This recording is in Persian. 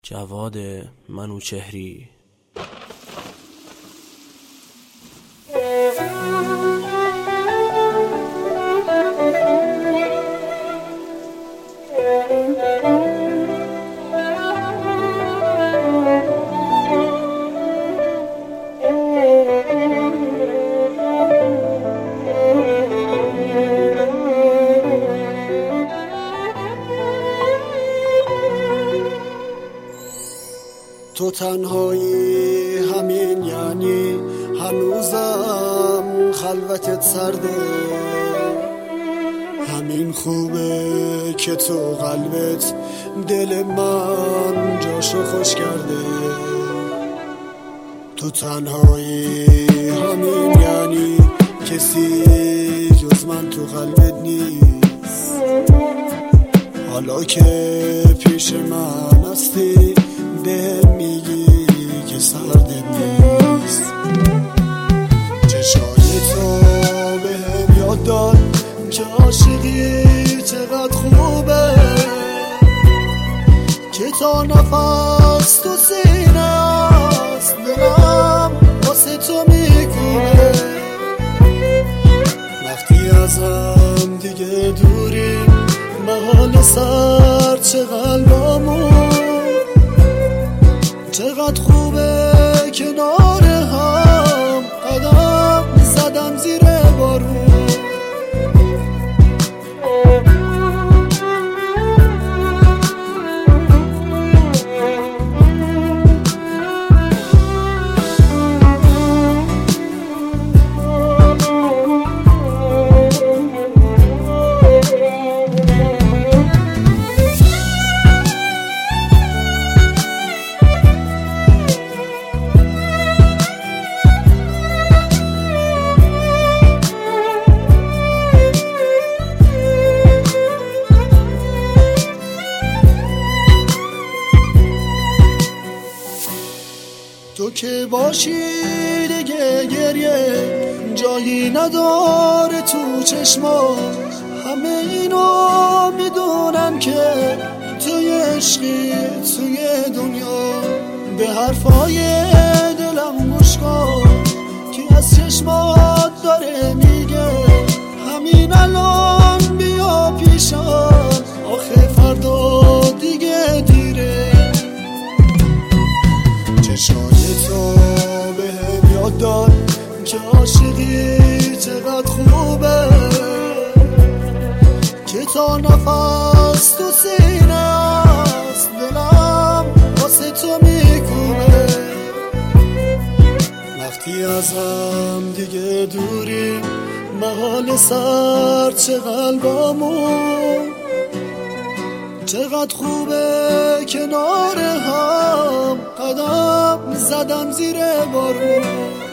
جواد منوچهری. تو تنهایی همین یعنی هنوزم خلوتت سرده، همین خوبه که تو قلبت دل من جاشو خوش کرده. تو تنهایی همین یعنی کسی جز من تو قلبت نیست، حالا که پیش من هستی به میگی که سردت نیست. چشای تو بهم یاد داد که عاشقی چقدر خوبه، که تا نفس تو سینه است دلم واسه تو میکنه. وقتی از هم دیگه دوریم محال سر چه قلبمون، چقدر خوبه کنار هم قدم زدم زیر بارون. تو که باشی دیگه گریه جایی نداره تو چشمام، همه اینو میدونم که توی عشقی توی دنیا. به حرفای دلم گوش کن که از چشمات داره میگه همین الان بیا پیشم، آخه فردا دیگه دیره. چشای تو بهم یاد داد که عاشقی چقدر خوبه، که تا نفس تو سینه است دلم واسه تو میکنه. وقتی از هم دیگه دوریم محال سر چه قلبمون، چقدر خوبه کنار هم قدم زدم زیر بارون.